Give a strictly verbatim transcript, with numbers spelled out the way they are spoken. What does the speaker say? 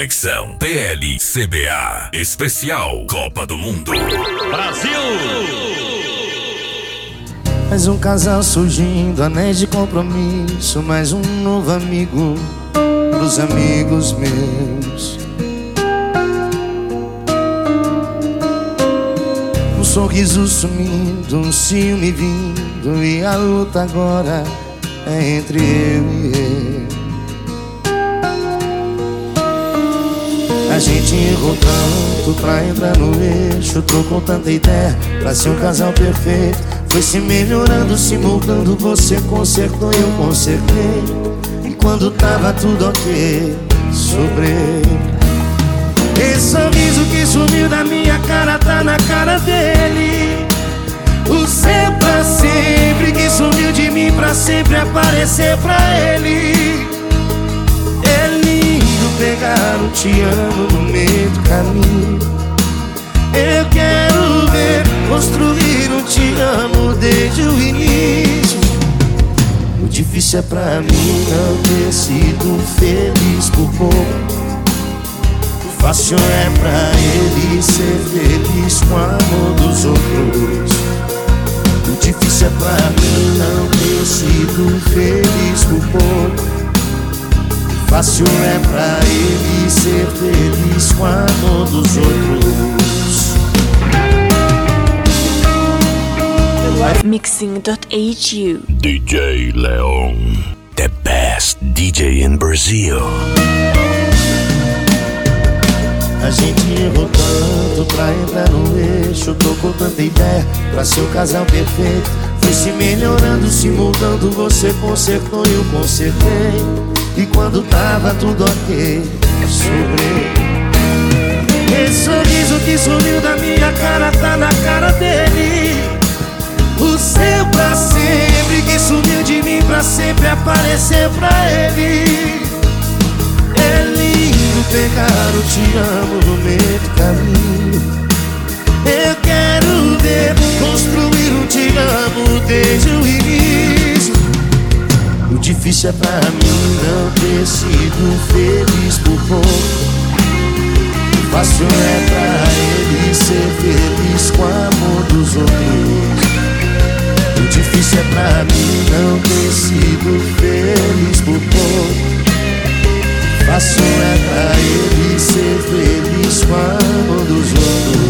Conexão T L C B A Especial Copa do Mundo Brasil. Mais um casal surgindo, anéis de compromisso, mais um novo amigo pros amigos meus. Um sorriso sumindo, um ciúme vindo, e a luta agora é entre eu e ele. A gente errou tanto pra entrar no eixo, trocou tanta ideia pra ser um casal perfeito. Foi se melhorando, se moldando, você consertou, eu consertei. E quando tava tudo ok, sobrei. Esse sorriso que sumiu da minha cara tá na cara dele. O ser pra sempre que sumiu de mim pra sempre aparecer pra ele. É lindo pegar um te amo no meio do caminho. Eu quero ver construir um te amo desde o início. O difícil é pra mim não ter sido feliz por pouco. O fácil é pra ele ser feliz com o amor dos outros. O difícil é pra mim não ter sido feliz por pouco. O fácil é pra ele ser feliz com o amor dos outros. Mixing dot H U D J Leon, the best D J in Brazil. A gente errou tanto pra entrar no eixo, trocou tanta ideia pra ser o casal perfeito. Foi se melhorando, se mudando, você consertou e eu consertei. E quando tava tudo ok, sobrei. Esse sorriso que sumiu da minha cara tá na cara dele. O seu pra sempre que sumiu de mim pra sempre aparecer pra ele. É lindo pegar o te amo no meio do caminho. Eu quero ver construir um te amo desde o início. O difícil é pra mim não ter sido feliz por pouco. O fácil é pra ele ser feliz com o amor dos outros. O difícil é pra mim não ter sido feliz por pouco. Fácil é pra ele ser feliz com o amor dos outros.